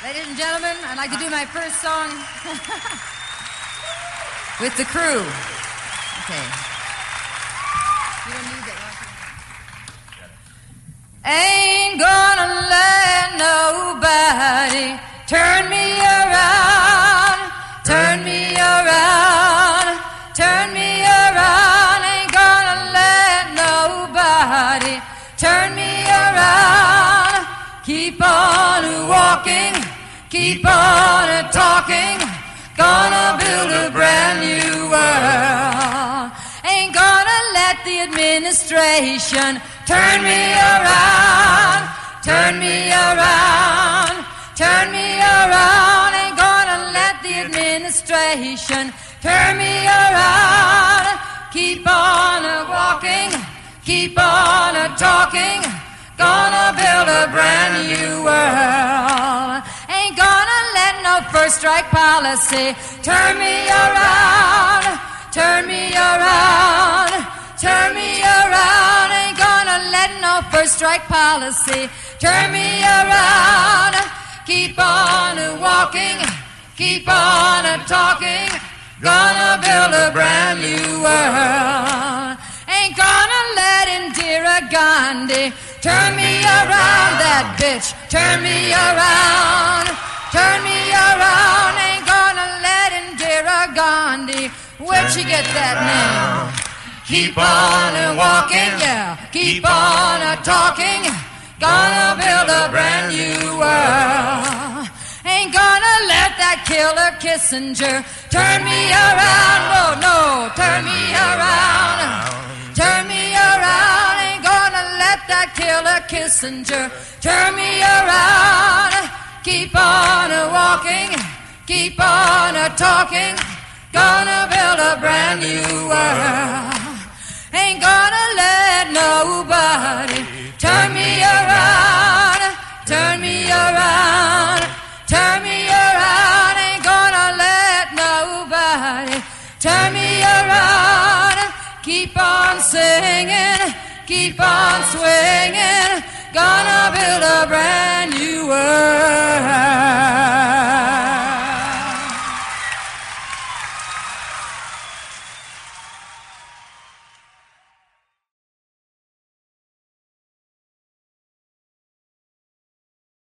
Ladies and gentlemen, I'd like to do my first song with the crew. Okay. You don't need that. Ain't gonna let nobody turn me around, turn me around, turn me around. Ain't gonna let nobody turn me around. Keep on walking, keep on talking, gonna build a brand new world. Ain't gonna let the administration turn me around, turn me around, turn me around. Ain't gonna let the administration turn me around. Keep on walking, keep on talking, gonna build a brand new world. Ain't gonna let no first strike policy turn me around, turn me around, turn me around. Ain't gonna let no first strike policy turn me around. Keep on walking, keep on talking, gonna build a brand new world. Ain't gonna let Indira Gandhi turn me around, that bitch, turn me around, turn me around. Ain't gonna let Indira Gandhi, where'd she get that name? Keep on walking, yeah, keep on talking, gonna build a brand new world. Ain't gonna let that killer Kissinger turn me around, no, no, turn me around, turn me around. Ain't gonna let that killer Kissinger turn me around. Keep on walking, keep on talking, gonna build a brand new world. Ain't gonna let nobody turn me around, turn me around, turn me around. Ain't gonna let nobody turn me around. Keep on singing, keep on swinging, gonna build a brand new world.